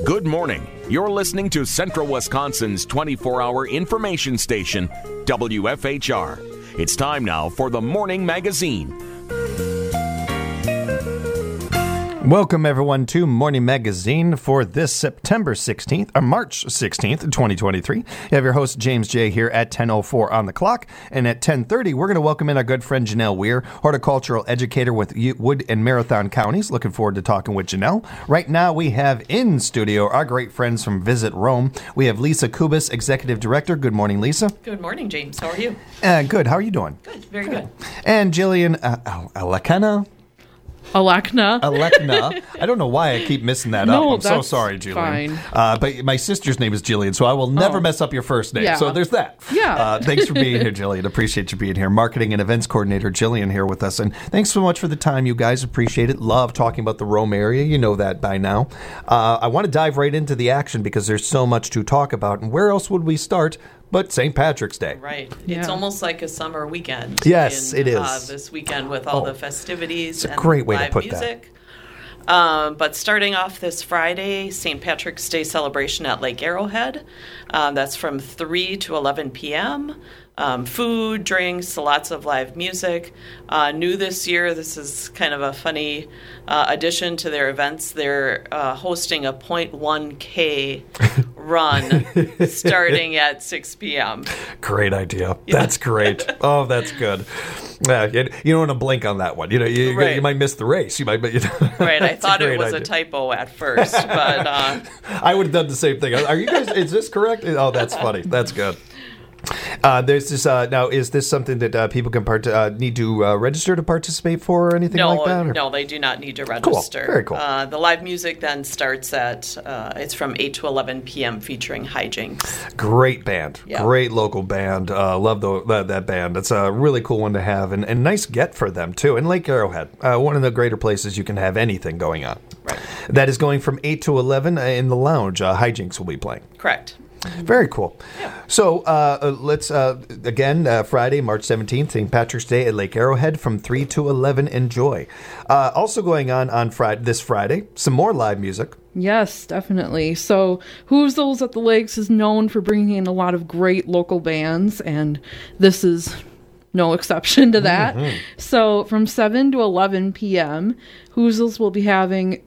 Good morning. You're listening to Central Wisconsin's 24-hour information station, WFHR. It's time now for the Morning Magazine. Welcome, everyone, to Morning Magazine for this September 16th, or March 16th, 2023. You have your host, James J., here at 10:04 on the clock. And at 10:30, we're going to welcome in our good friend, Janelle Weir, horticultural educator with Wood and Marathon Counties. Looking forward to talking with Janelle. Right now, we have in studio our great friends from Visit Rome. We have Lisa Kubas, executive director. Good morning, Lisa. Good morning, James. How are you? Good. How are you doing? Good. Very good. And Jillian Alekna. Alekna. I don't know why I keep missing that up. I'm so sorry, Jillian. Fine. But my sister's name is Jillian, so I will never mess up your first name. Yeah. So there's that. Yeah. Thanks for being here, Jillian. Appreciate you being here. Marketing and events coordinator Jillian here with us. And thanks so much for the time, you guys. Appreciate it. Love talking about the Rome area. You know that by now. I want to dive right into the action because there's so much to talk about. And where else would we start but St. Patrick's Day? Right. Yeah. It's almost like a summer weekend. Yes, it is. This weekend with all the festivities it's a great way live to put music. But starting off this Friday, St. Patrick's Day celebration at Lake Arrowhead. That's from 3 to 11 p.m. Food, drinks, lots of live music. New this year, this is kind of a funny addition to their events. They're hosting a 0.1K run starting at 6 p.m. Great idea. That's great. Oh, that's good. Yeah, you don't want to blink on that one. You might miss the race. You might. Right. I thought it was a typo at first, but I would have done the same thing. Are you guys? Is this correct? Oh, that's funny. That's good. There's this now. Is this something that people can need to register to participate for or anything like that? Or? No, they do not need to register. Cool. Very cool. The live music then starts at it's from 8 to 11 p.m. featuring Hijinks. Great band, yeah. Great local band. Love that band. It's a really cool one to have and nice get for them too. And Lake Arrowhead, one of the greater places you can have anything going on. Right. That is going from 8 to 11 in the lounge. Hijinks will be playing. Correct. Very cool. Yeah. So let's, again, Friday, March 17th, St. Patrick's Day at Lake Arrowhead from 3 to 11. Enjoy. Also going on this Friday, some more live music. Yes, definitely. So Hoozles at the Lakes is known for bringing in a lot of great local bands, and this is no exception to that. Mm-hmm. So from 7 to 11 p.m., Hoozles will be having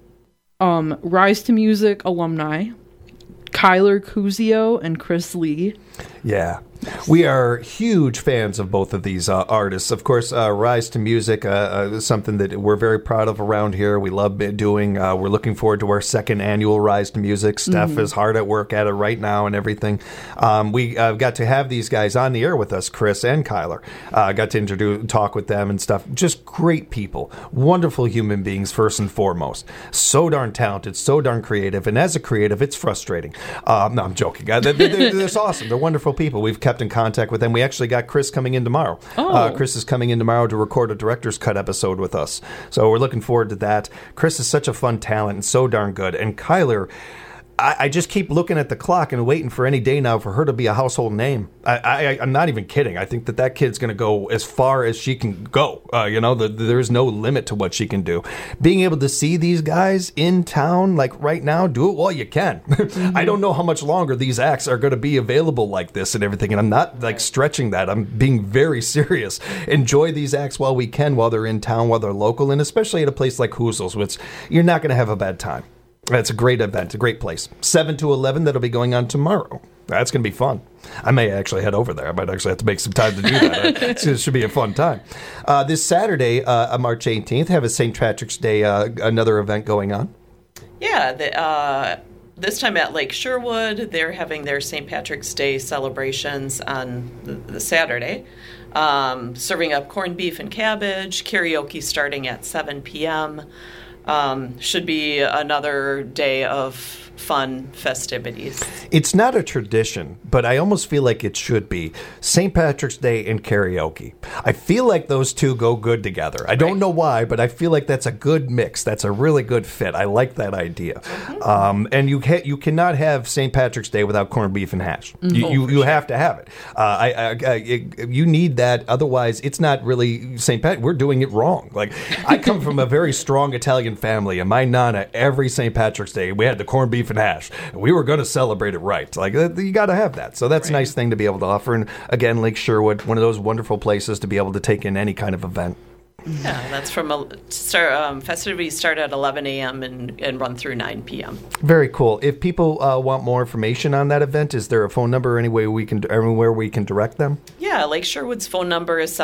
Rise to Music alumni, Kyler Cusio and Chris Lee. Yeah. We are huge fans of both of these artists. Of course, Rise to Music is something that we're very proud of around here. We love doing. We're looking forward to our second annual Rise to Music. Steph is hard at work at it right now and everything. We got to have these guys on the air with us, Chris and Kyler. Got to talk with them and stuff. Just great people. Wonderful human beings, first and foremost. So darn talented, so darn creative. And as a creative, it's frustrating. No, I'm joking. They're awesome. They're wonderful people. We've kept in contact with them. We actually got Chris coming in tomorrow. Chris is coming in tomorrow to record a director's cut episode with us. So we're looking forward to that. Chris is such a fun talent and so darn good. And Kyler, I just keep looking at the clock and waiting for any day now for her to be a household name. I'm not even kidding. I think that kid's going to go as far as she can go. There's no limit to what she can do. Being able to see these guys in town, like right now, do it while you can. I don't know how much longer these acts are going to be available like this and everything. And I'm not like stretching that. I'm being very serious. Enjoy these acts while we can, while they're in town, while they're local, and especially at a place like Hoozles, which you're not going to have a bad time. It's a great event, a great place. 7 to 11, that'll be going on tomorrow. That's going to be fun. I may actually head over there. I might actually have to make some time to do that. It should be a fun time. This Saturday, March 18th, have a St. Patrick's Day, another event going on. Yeah, this time at Lake Sherwood, they're having their St. Patrick's Day celebrations on the Saturday. Serving up corned beef and cabbage, karaoke starting at 7 p.m., should be another day of fun festivities. It's not a tradition, but I almost feel like it should be. St. Patrick's Day and karaoke. I feel like those two go good together. I don't know why, but I feel like that's a good mix. That's a really good fit. I like that idea. Mm-hmm. And you cannot have St. Patrick's Day without corned beef and hash. Mm-hmm. You have to have it. You need that. Otherwise, it's not really St. Patrick. We're doing it wrong. Like, I come from a very strong Italian family, and my nana, every St. Patrick's Day, we had the corned beef beef and hash. We were going to celebrate it right. Like, you got to have that. So that's a nice thing to be able to offer. And again, Lake Sherwood, one of those wonderful places to be able to take in any kind of event. Yeah, that's festivities start at 11 a.m. and run through 9 p.m. Very cool. If people want more information on that event, is there a phone number anywhere we can direct them? Yeah, Lake Sherwood's phone number is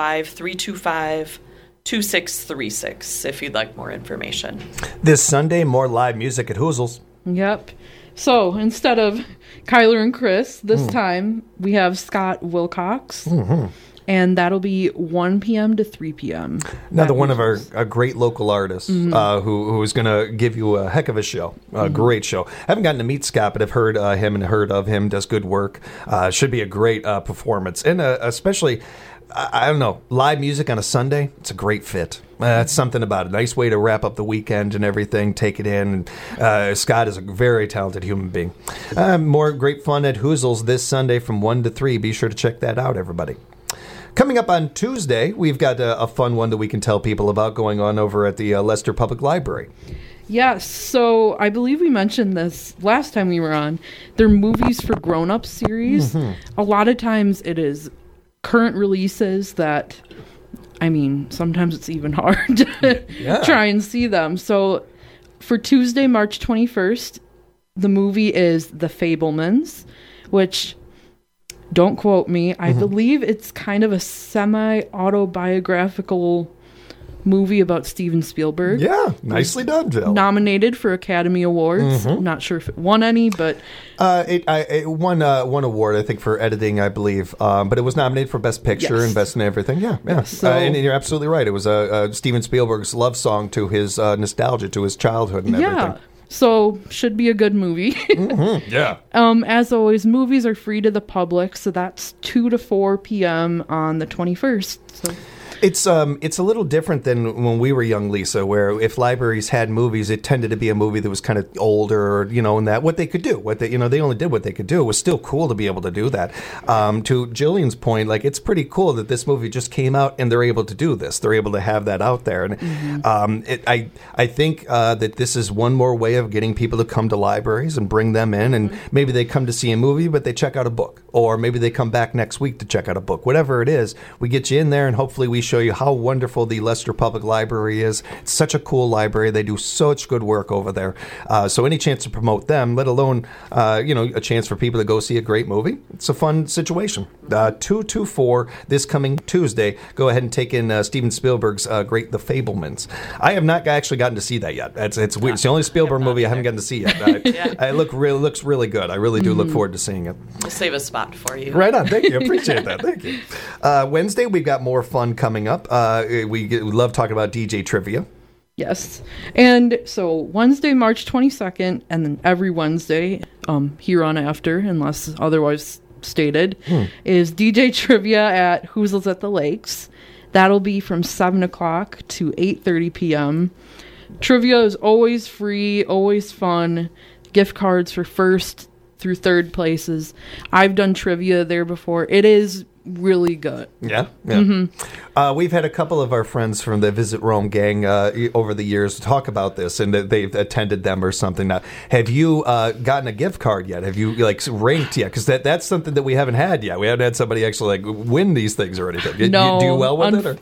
715-325-2636 if you'd like more information. This Sunday, more live music at Hoozles. Yep. So instead of Kyler and Chris, this time we have Scott Wilcox. Mm-hmm. And that'll be 1 p.m. to 3 p.m. Another one of our great local artists who is going to give you a heck of a show, a great show. I haven't gotten to meet Scott, but I've heard him and heard of him, does good work. Should be a great performance. And especially, I don't know, live music on a Sunday, it's a great fit. It's something about it. Nice way to wrap up the weekend and everything, take it in. Scott is a very talented human being. More great fun at Hoozles this Sunday from 1 to 3. Be sure to check that out, everybody. Coming up on Tuesday, we've got a fun one that we can tell people about going on over at the Leicester Public Library. Yes, so I believe we mentioned this last time we were on. Their Movies for Grown-Ups series. Mm-hmm. A lot of times it is current releases that, I mean, sometimes it's even hard to try and see them. So for Tuesday, March 21st, the movie is The Fabelmans, which... Don't quote me. I believe it's kind of a semi-autobiographical movie about Steven Spielberg. Yeah, nicely done, Jill. Nominated for Academy Awards. Not sure if it won any, but... It won one award, I think, for editing, I believe. But it was nominated for Best Picture and Best in everything. Yeah. So, and you're absolutely right. It was Steven Spielberg's love song to his nostalgia, to his childhood and everything. Yeah. So, should be a good movie. Yeah. As always, movies are free to the public, so that's 2 to 4 p.m. on the 21st. So. It's a little different than when we were young, Lisa, where if libraries had movies, it tended to be a movie that was kind of older, and that what they could do, they only did what they could do. It was still cool to be able to do that. To Jillian's point, like, it's pretty cool that this movie just came out and they're able to do this. They're able to have that out there, and I think that this is one more way of getting people to come to libraries and bring them in, and maybe they come to see a movie, but they check out a book, or maybe they come back next week to check out a book. Whatever it is, we get you in there, and hopefully we show you how wonderful the Leicester Public Library is. It's such a cool library. They do such good work over there. So any chance to promote them, let alone, a chance for people to go see a great movie, it's a fun situation. 2 to 4 this coming Tuesday. Go ahead and take in Steven Spielberg's great The Fabelmans. I have not actually gotten to see that yet. It's weird. It's the only Spielberg movie I haven't gotten to see yet. It looks really good. I really do look forward to seeing it. We'll save a spot for you. Right on. Thank you. Appreciate that. Thank you. Wednesday, we've got more fun coming up. We love talking about DJ trivia. Yes. And so Wednesday, March 22nd, and then every Wednesday, here on after, unless otherwise stated, is DJ trivia at Hoozles at the Lakes. That'll be from 7 o'clock to 8:30 p.m. Trivia is always free, always fun. Gift cards for first through third places. I've done trivia there before. It is really good. Yeah. We've had a couple of our friends from the Visit Rome gang over the years talk about this, and that they've attended them or something. Now, have you gotten a gift card yet? Have you ranked yet? Because that's something that we haven't had yet. We haven't had somebody actually win these things or anything. No, do you well with it? Or?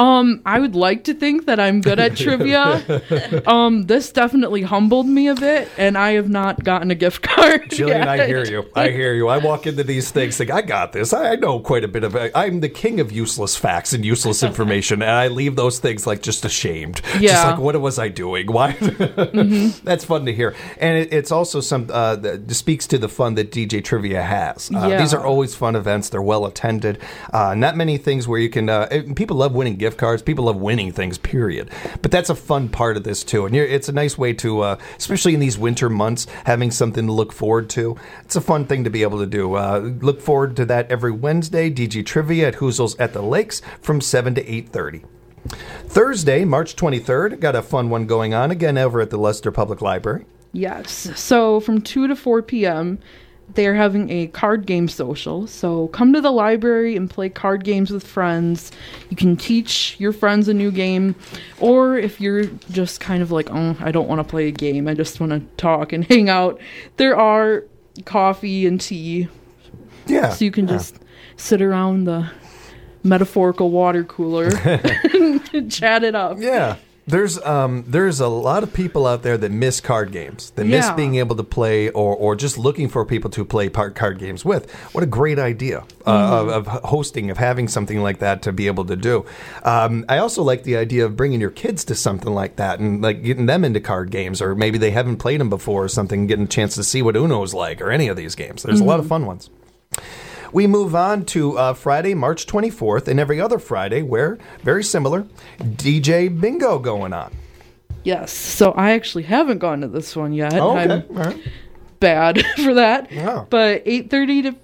I would like to think that I'm good at trivia. This definitely humbled me a bit, and I have not gotten a gift card. Jillian, I hear you. I walk into these things thinking, I got this. I know quite a bit of it. I'm the king of useless facts and useless information, and I leave those things just ashamed. Yeah. Just what was I doing? Why? That's fun to hear. And it's also that speaks to the fun that DJ Trivia has. These are always fun events. They're well attended. Not many things where you can, people love winning gift cards. People love winning things, period. But that's a fun part of this too. And it's a nice way to, especially in these winter months, having something to look forward to. It's a fun thing to be able to do. Look forward to that every Wednesday. DJ Trivia at Hoozles at the Lakes from 7 to 8:30. Thursday, March 23rd, got a fun one going on again over at the Leicester Public Library. Yes. So from 2 to 4 p.m., they're having a card game social. So come to the library and play card games with friends. You can teach your friends a new game. Or if you're just kind of like, oh, I don't want to play a game, I just want to talk and hang out, there are coffee and tea. Yeah. So you can just sit around the metaphorical water cooler and chat it up. Yeah. There's a lot of people out there that miss card games. That miss being able to play or just looking for people to play card games with. What a great idea of hosting, of having something like that to be able to do. I also like the idea of bringing your kids to something like that and like getting them into card games, or maybe they haven't played them before or something, getting a chance to see what Uno's like or any of these games. There's a lot of fun ones. We move on to Friday, March 24th, and every other Friday, where, very similar, DJ Bingo going on. Yes, so I actually haven't gone to this one yet. Oh, okay. I'm bad for that. Yeah. But 8:30 to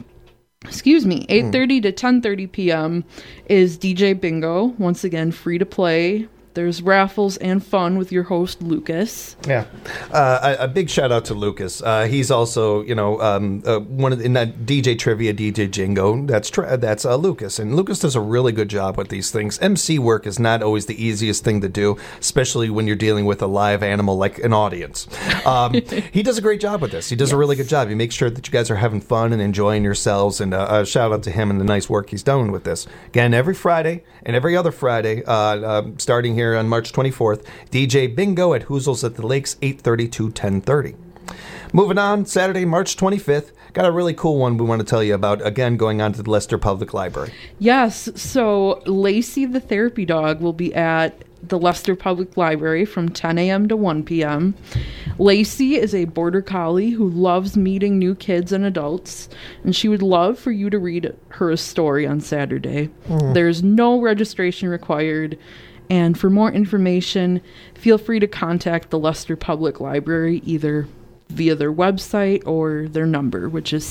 10:30 p.m. is DJ Bingo. Once again, free to play. There's raffles and fun with your host, Lucas. Yeah. A big shout out to Lucas. He's also, one of in that DJ Trivia, DJ Jingo. That's Lucas. And Lucas does a really good job with these things. MC work is not always the easiest thing to do, especially when you're dealing with a live animal like an audience. He does a great job with this. He does a really good job. He makes sure that you guys are having fun and enjoying yourselves. And a shout out to him and the nice work he's done with this. Again, every Friday and every other Friday, starting here on March 24th, DJ Bingo at Hoozles at the Lakes, 8:30 to 10:30. Moving on, Saturday, March 25th, got a really cool one we want to tell you about, again, going on to the Leicester Public Library. Yes, so Lacey the therapy dog will be at the Leicester Public Library from 10 a.m. to 1 p.m. Lacey is a border collie who loves meeting new kids and adults, and she would love for you to read her a story on Saturday. There's no registration required. And for more information, feel free to contact the Leicester Public Library either via their website or their number, which is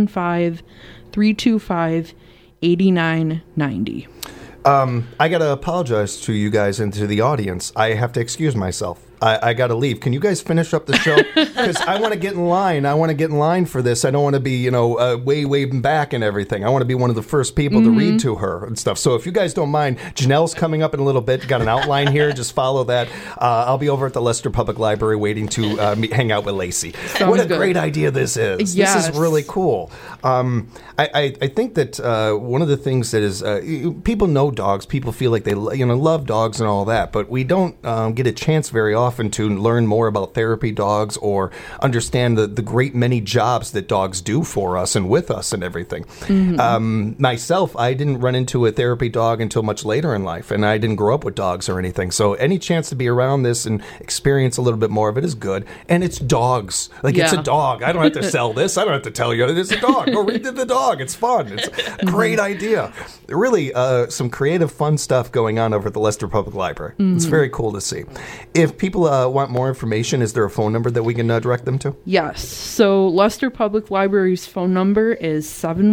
715-325-8990. I got to apologize to you guys and to the audience. I have to excuse myself. I got to leave. Can you guys finish up the show? Because I want to get in line. I want to get in line for this. I don't want to be, way back and everything. I want to be one of the first people to read to her and stuff. So if you guys don't mind, Janelle's coming up in a little bit. Got an outline here. Just follow that. I'll be over at the Leicester Public Library waiting to hang out with Lacey. What a great idea this is. Yes. This is really cool. I think that one of the things that is, people know dogs. People feel like they love dogs and all that. But we don't get a chance very often to learn more about therapy dogs or understand the great many jobs that dogs do for us and with us and everything. Myself, I didn't run into a therapy dog until much later in life, and I didn't grow up with dogs or anything. So any chance to be around this and experience a little bit more of it is good. And it's dogs. It's a dog. I don't have to sell this. I don't have to tell you. It's a dog. Go read the dog. It's fun. It's a great idea. Really, some creative, fun stuff going on over at the Leicester Public Library. It's very cool to see. If people want more information, is there a phone number that we can direct them to? Yes. So Leicester Public Library's phone number is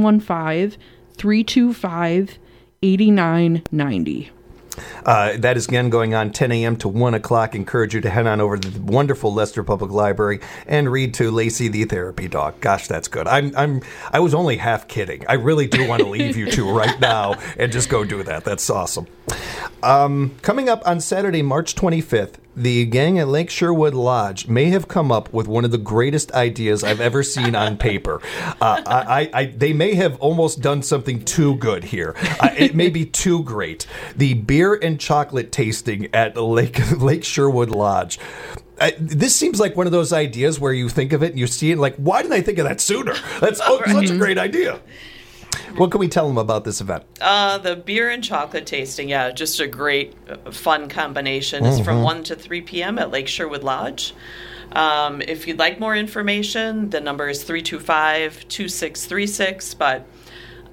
715-325-8990. That is again going on 10 a.m. to 1 o'clock. Encourage you to head on over to the wonderful Leicester Public Library and read to Lacey the therapy dog. Gosh, that's good. I was only half kidding. I really do want to leave you two right now and just go do that. That's awesome. Coming up on Saturday, March 25th, the gang at Lake Sherwood Lodge may have come up with one of the greatest ideas I've ever seen on paper. They may have almost done something too good here. It may be too great. The beer and chocolate tasting at Lake Sherwood Lodge. This seems like one of those ideas where you think of it and you see it like, why didn't I think of that sooner? That's such a great idea. What can we tell them about this event? The beer and chocolate tasting, just a great, fun combination. It's from 1 to 3 p.m. at Lake Sherwood Lodge. If you'd like more information, the number is 325-2636. But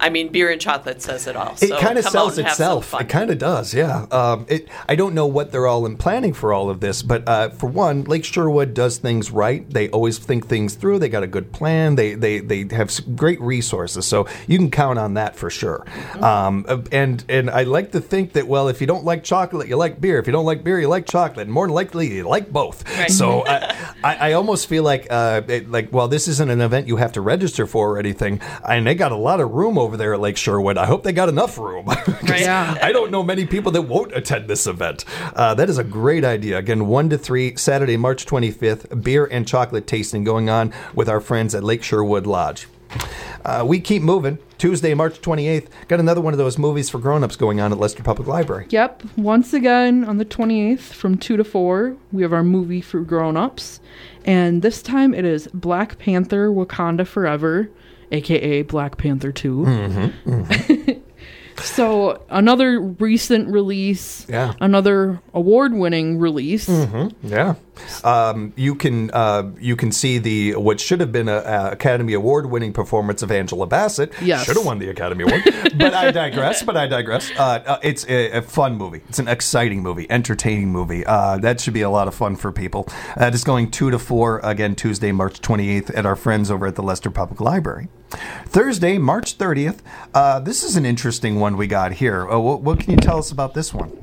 I mean, beer and chocolate says it all. It So kind of come sells out and have some itself. fun. It kind of does, yeah. I don't know what they're all in planning for all of this, but for one, Lake Sherwood does things right. They always think things through. They got a good plan. They have great resources, so you can count on that for sure. And I like to think that, well, if you don't like chocolate, you like beer. If you don't like beer, you like chocolate. And more than likely, you like both. Right. So I almost feel like, well, this isn't an event you have to register for or anything, and they got a lot of room over there at Lake Sherwood. I hope they got enough room. Right. Yeah. I don't know many people that won't attend this event. That is a great idea. Again, 1 to 3, Saturday, March 25th, beer and chocolate tasting going on with our friends at Lake Sherwood Lodge. We keep moving. Tuesday, March 28th, got another one of those movies for grown-ups going on at Leicester Public Library. Yep. Once again, on the 28th from 2 to 4, we have our movie for grown-ups. And this time it is Black Panther Wakanda Forever, a.k.a. Black Panther 2. So another recent release, another award-winning release. Yeah. You can see what should have been a Academy Award-winning performance of Angela Bassett. Yes. Should have won the Academy Award. But I digress. It's a fun movie. It's an exciting movie, entertaining movie. That should be a lot of fun for people. It's going 2 to 4, again, Tuesday, March 28th, at our friends over at the Leicester Public Library. Thursday, March 30th. This is an interesting one we got here. What can you tell us about this one?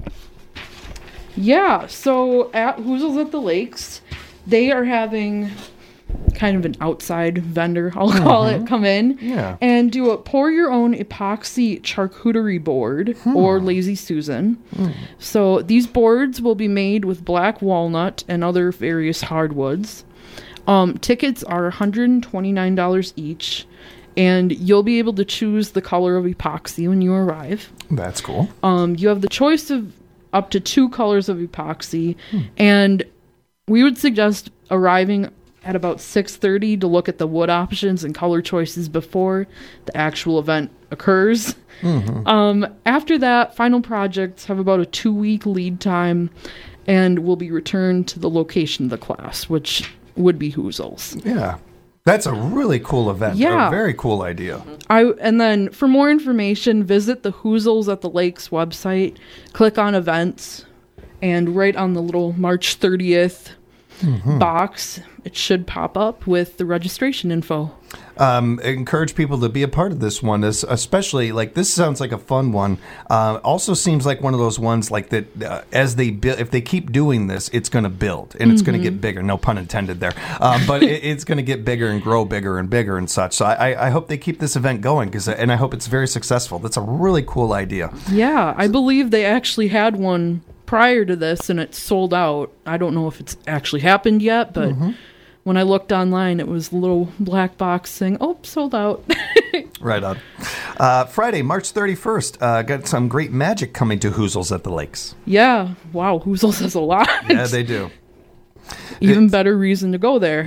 Yeah, so at Hoozles at the Lakes, they are having kind of an outside vendor, I'll call it, come in and do a pour your own epoxy charcuterie board or Lazy Susan. So these boards will be made with black walnut and other various hardwoods. Tickets are $129 each, and you'll be able to choose the color of epoxy when you arrive. That's cool. You have the choice of up to 2 colors of epoxy, and we would suggest arriving at about 6:30 to look at the wood options and color choices before the actual event occurs. After that, final projects have about a 2-week lead time and will be returned to the location of the class, which would be Hoozles. Yeah. That's a really cool event. Yeah. A very cool idea. And then for more information, visit the Hoozles at the Lakes website, click on events, and right on the little March 30th box, it should pop up with the registration info. Encourage people to be a part of this one, especially like this sounds like a fun one. Also seems like one of those ones like that as they build, if they keep doing this, it's going to build and it's going to get bigger. No pun intended there. But it's going to get bigger and grow bigger and bigger and such. So I hope they keep this event going and I hope it's very successful. That's a really cool idea. Yeah, I believe they actually had one prior to this and it sold out. I don't know if it's actually happened yet, but when I looked online, it was a little black box saying, "Oh, sold out." Right on. Friday, March 31st, got some great magic coming to Hoozles at the Lakes. Yeah. Wow, Hoozles has a lot. Yeah, they do. Even better reason to go there.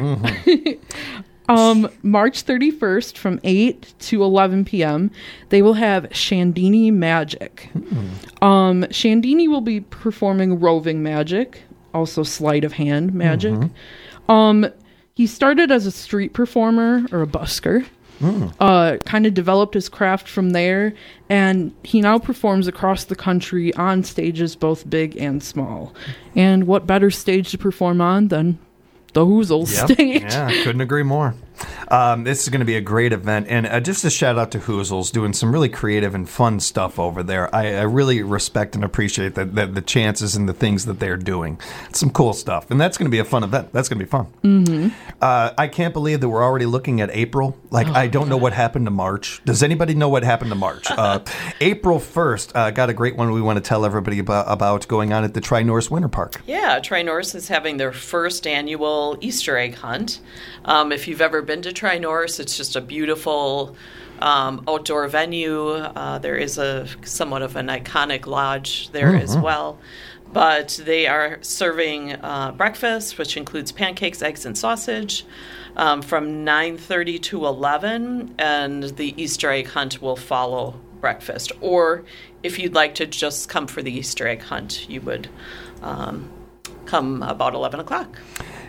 March 31st from 8 to 11 p.m., they will have Shandini Magic. Shandini will be performing roving magic, also sleight of hand magic. He started as a street performer or a busker, kind of developed his craft from there, and he now performs across the country on stages both big and small. And what better stage to perform on than the Hoozles stage? Yeah, couldn't agree more. This is going to be a great event, and just a shout out to Hoozles doing some really creative and fun stuff over there. I really respect and appreciate the chances and the things that they're doing. It's some cool stuff, and that's going to be a fun event. That's going to be fun. I can't believe that we're already looking at April. I don't know what happened to March. Does anybody know what happened to March? April 1st, got a great one we want to tell everybody about going on at the Tri-Norse Winter Park. Yeah, Tri-Norse is having their first annual Easter egg hunt. If you've ever been to Tri-Norse, it's just a beautiful outdoor venue. There is somewhat of an iconic lodge there as well. But they are serving breakfast, which includes pancakes, eggs, and sausage, from 9:30 to 11, and the Easter egg hunt will follow breakfast. Or if you'd like to just come for the Easter egg hunt, you would come about 11 o'clock.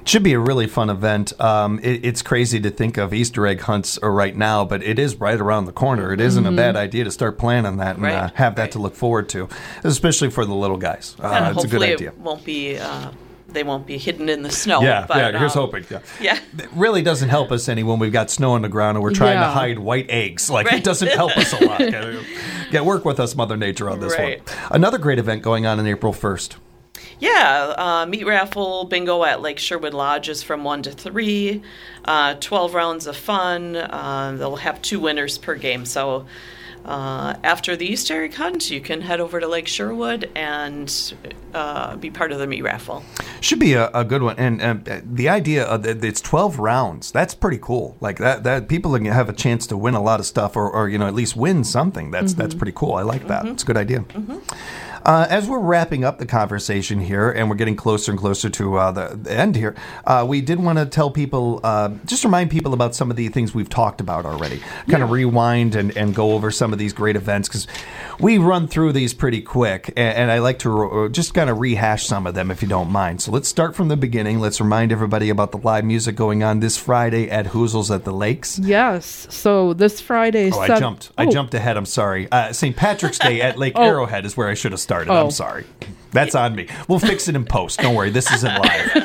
Should be a really fun event. It's crazy to think of Easter egg hunts right now, but it is right around the corner. It isn't a bad idea to start planning that and have that to look forward to, especially for the little guys. It's a good idea. It won't be. They won't be hidden in the snow. Here's hoping. Yeah. It really doesn't help us any when we've got snow on the ground and we're trying to hide white eggs. It doesn't help us a lot. Work with us, Mother Nature, on this one. Another great event going on April 1st. Yeah, meat raffle bingo at Lake Sherwood Lodge is from 1 to 3. 12 rounds of fun. They'll have 2 winners per game. So after the Easter egg hunt, you can head over to Lake Sherwood and be part of the meat raffle. Should be a good one. And the idea of it's 12 rounds. That's pretty cool. That people can have a chance to win a lot of stuff or at least win something. That's pretty cool. I like that. It's a good idea. As we're wrapping up the conversation here, and we're getting closer and closer to the end here, we did want to tell people, just remind people about some of the things we've talked about already. Kind of rewind and go over some of these great events, because we run through these pretty quick, and I like to just kind of rehash some of them, if you don't mind. So let's start from the beginning. Let's remind everybody about the live music going on this Friday at Hoozles at the Lakes. Yes. So this Friday... I jumped ahead. I'm sorry. St. Patrick's Day at Lake Arrowhead is where I should have started. I'm sorry. That's on me. We'll fix it in post. Don't worry. This isn't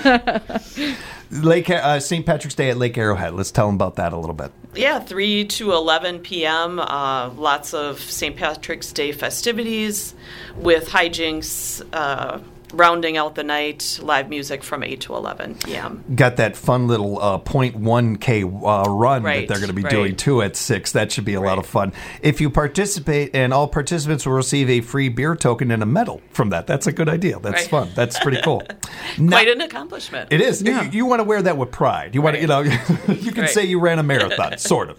live. St. Patrick's Day at Lake Arrowhead. Let's tell them about that a little bit. Yeah, 3 to 11 p.m. Lots of St. Patrick's Day festivities with hijinks, rounding out the night, live music from 8 to 11 p.m. Got that fun little 0.1K run that they're going to be doing, too, at 6. That should be a lot of fun. If you participate, and all participants will receive a free beer token and a medal from that. That's a good idea. That's fun. That's pretty cool. Quite an accomplishment. It is. Yeah. You want to wear that with pride. You want to, you can say you ran a marathon, sort of.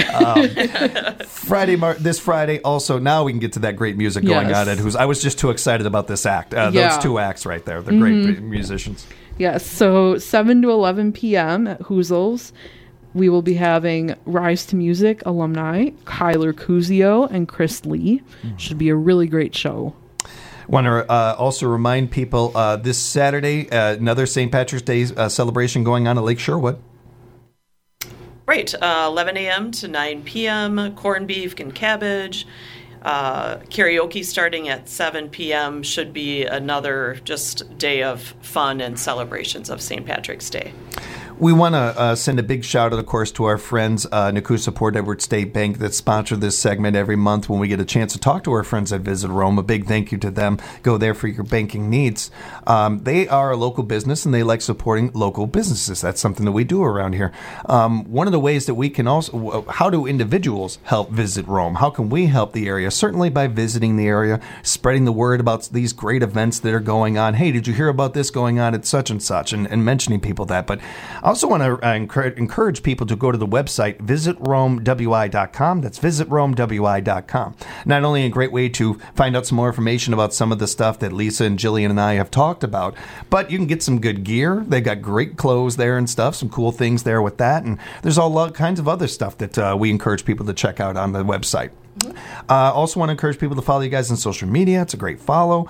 This Friday, also, now we can get to that great music going on at Who's. I was just too excited about this act. Those 2 acts right there. They're great musicians. Yes. So 7 to 11 p.m. at Hoozles, we will be having Rise to Music alumni, Kyler Cusio and Chris Lee. Should be a really great show. Want to also remind people this Saturday, another St. Patrick's Day celebration going on at Lake Sherwood. Right. 11 a.m. to 9 p.m., corned beef and cabbage. Karaoke starting at 7 p.m. should be another just day of fun and celebrations of St. Patrick's Day. We want to send a big shout out, of course, to our friends, Nakusa Port Edward State Bank, that sponsor this segment every month when we get a chance to talk to our friends at Visit Rome. A big thank you to them. Go there for your banking needs. They are a local business, and they like supporting local businesses. That's something that we do around here. One of the ways that we can also, how do individuals help Visit Rome? How can we help the area? Certainly by visiting the area, spreading the word about these great events that are going on. Hey, did you hear about this going on at such and such? And mentioning people that. But I also want to encourage people to go to the website, visitromewi.com. That's visitromewi.com. Not only a great way to find out some more information about some of the stuff that Lisa and Jillian and I have talked about, but you can get some good gear. They've got great clothes there and stuff, some cool things there with that. And there's all kinds of other stuff that we encourage people to check out on the website. Also want to encourage people to follow you guys on social media. It's a great follow.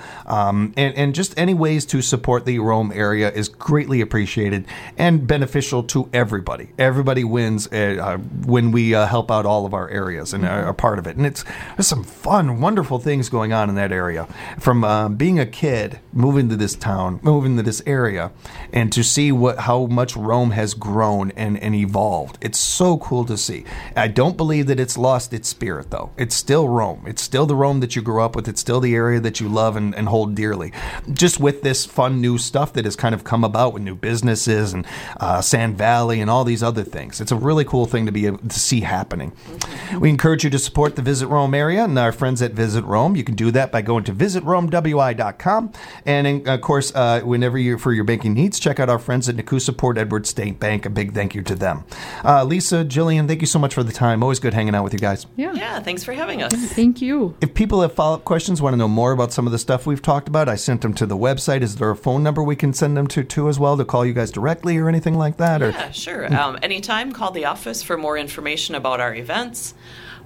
And just any ways to support the Rome area is greatly appreciated and beneficial to everybody. Everybody wins when we help out all of our areas and are part of it. And there's some fun, wonderful things going on in that area. From being a kid, moving to this town, moving to this area, and to see how much Rome has grown and evolved. It's so cool to see. I don't believe that it's lost its spirit, though. It's still Rome. It's still the Rome that you grew up with. It's still the area that you love and hold dearly. Just with this fun new stuff that has kind of come about with new businesses and Sand Valley and all these other things. It's a really cool thing to be able to see happening. We encourage you to support the Visit Rome area and our friends at Visit Rome. You can do that by going to visitromewi.com. And of course, whenever you're for your banking needs, check out our friends at Nakusa Port Edward State Bank. A big thank you to them. Lisa, Jillian, thank you so much for the time. Always good hanging out with you guys. Yeah, thanks for having us. Thank you. If people have follow-up questions, want to know more about some of the stuff we've talked about, I sent them to the website. Is there a phone number we can send them to too as well to call you guys directly or anything like that? Yeah, sure. Anytime, call the office for more information about our events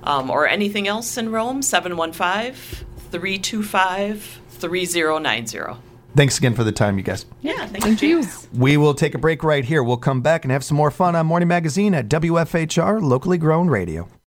or anything else in Rome, 715-325-3090. Thanks again for the time, you guys. Yeah, Thank you. We will take a break right here. We'll come back and have some more fun on Morning Magazine at WFHR, locally grown radio.